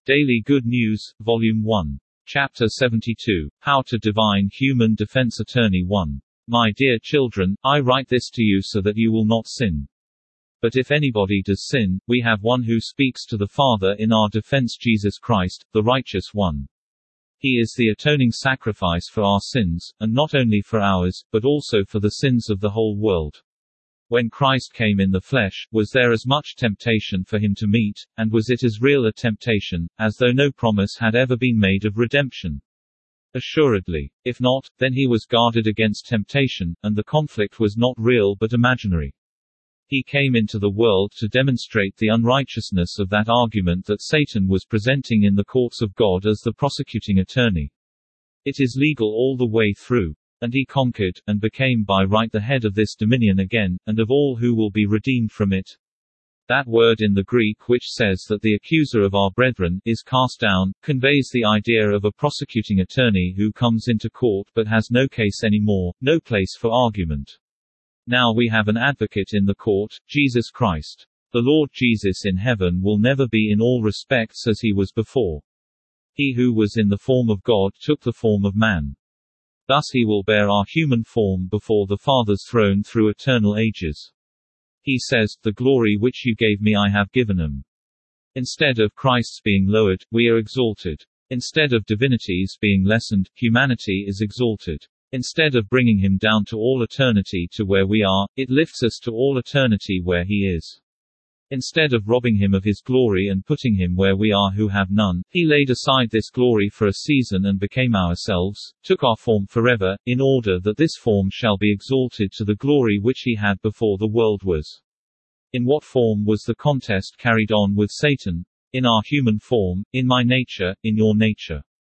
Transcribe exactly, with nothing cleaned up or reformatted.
Daily Good News, Volume one. Chapter seventy-two. How to Divine Human Defense Attorney one. My dear children, I write this to you so that you will not sin. But if anybody does sin, we have one who speaks to the Father in our defense, Jesus Christ, the righteous one. He is the atoning sacrifice for our sins, and not only for ours, but also for the sins of the whole world. When Christ came in the flesh, was there as much temptation for him to meet, and was it as real a temptation, as though no promise had ever been made of redemption? Assuredly. If not, then he was guarded against temptation, and the conflict was not real but imaginary. He came into the world to demonstrate the unrighteousness of that argument that Satan was presenting in the courts of God as the prosecuting attorney. It is legal all the way through. And he conquered, and became by right the head of this dominion again, and of all who will be redeemed from it. That word in the Greek which says that the accuser of our brethren is cast down, conveys the idea of a prosecuting attorney who comes into court but has no case anymore, no place for argument. Now we have an advocate in the court, Jesus Christ. The Lord Jesus in heaven will never be in all respects as he was before. He who was in the form of God took the form of man. Thus he will bear our human form before the Father's throne through eternal ages. He says, "The glory which you gave me I have given him." Instead of Christ's being lowered, we are exalted. Instead of divinities being lessened, humanity is exalted. Instead of bringing him down to all eternity to where we are, it lifts us to all eternity where he is. Instead of robbing him of his glory and putting him where we are who have none, he laid aside this glory for a season and became ourselves, took our form forever, in order that this form shall be exalted to the glory which he had before the world was. In what form was the contest carried on with Satan? In our human form, in my nature, in your nature.